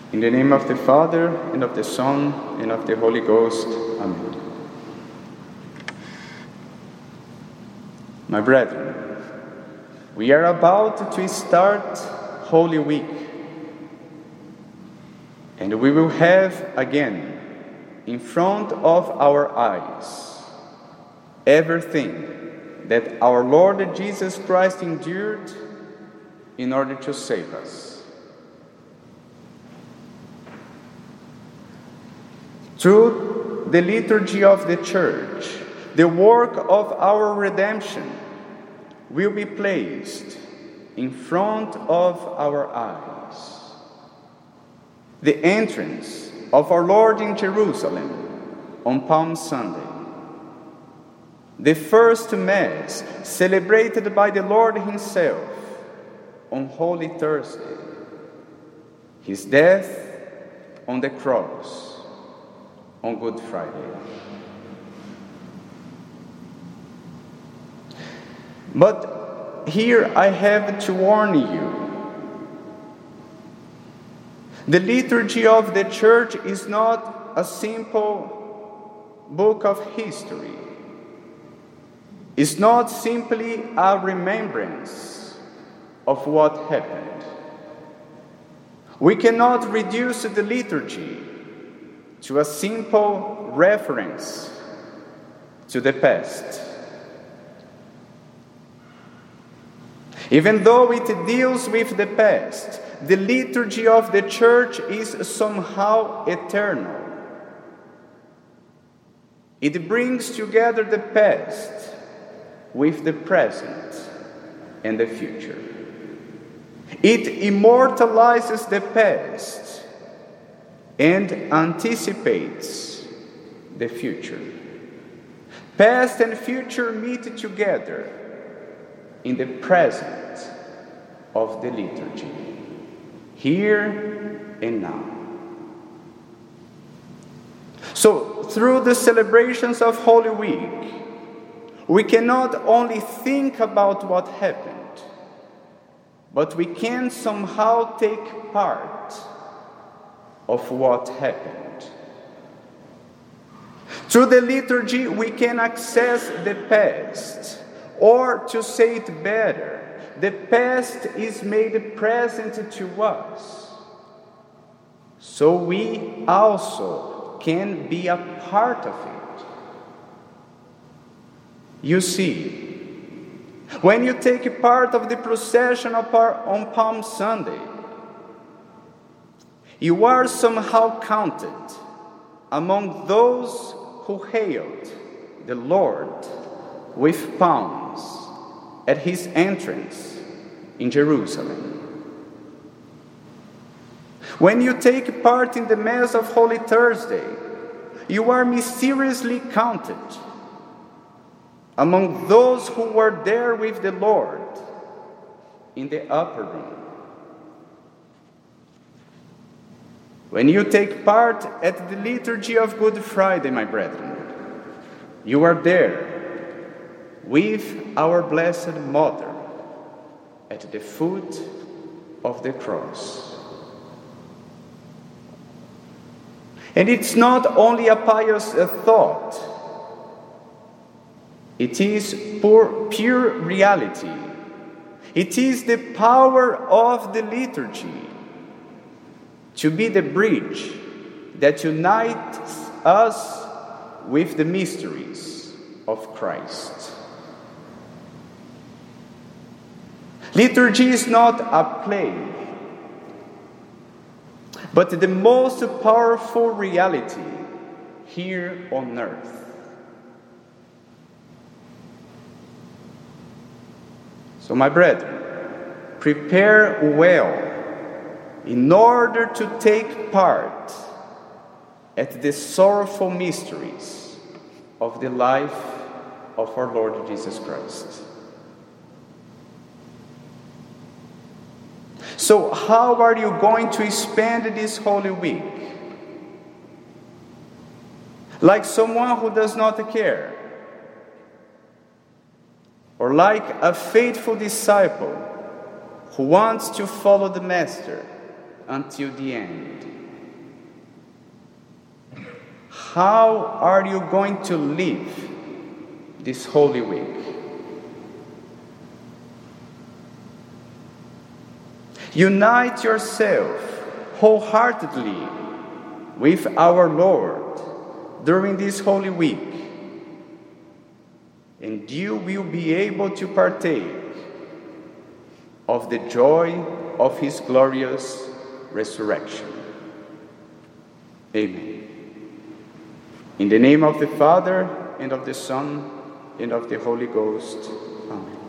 In the name of the Father, and of the Son, and of the Holy Ghost. Amen. My brethren, we are about to start Holy Week, and we will have again in front of our eyes everything that our Lord Jesus Christ endured in order to save us. Through the liturgy of the Church, the work of our redemption will be placed in front of our eyes. The entrance of our Lord in Jerusalem on Palm Sunday. The first Mass celebrated by the Lord Himself on Holy Thursday. His death on the cross on Good Friday. But here I have to warn you. The liturgy of the Church is not a simple book of history. It's not simply a remembrance of what happened. We cannot reduce the liturgy to a simple reference to the past. Even though it deals with the past, the liturgy of the Church is somehow eternal. It brings together the past with the present and the future. It immortalizes the past and anticipates the future. Past and future meet together in the present of the liturgy, here and now. So, through the celebrations of Holy Week, we cannot only think about what happened, but we can somehow take part of what happened. Through the liturgy, we can access the past. Or to say it better, the past is made present to us, so we also can be a part of it. You see, when you take part of the procession on Palm Sunday, you are somehow counted among those who hailed the Lord with palms at His entrance in Jerusalem. When you take part in the Mass of Holy Thursday, you are mysteriously counted among those who were there with the Lord in the upper room. When you take part at the liturgy of Good Friday, my brethren, you are there with our Blessed Mother at the foot of the cross. And it's not only a pious thought, it is pure reality. It is the power of the liturgy to be the bridge that unites us with the mysteries of Christ. Liturgy is not a play, but the most powerful reality here on earth. So, my brethren, prepare well in order to take part at the sorrowful mysteries of the life of our Lord Jesus Christ. So, how are you going to spend this Holy Week? Like someone who does not care? Or like a faithful disciple who wants to follow the Master until the end. How are you going to live this Holy Week? Unite yourself wholeheartedly with our Lord during this Holy Week, and you will be able to partake of the joy of His glorious resurrection. Amen. In the name of the Father, and of the Son, and of the Holy Ghost. Amen.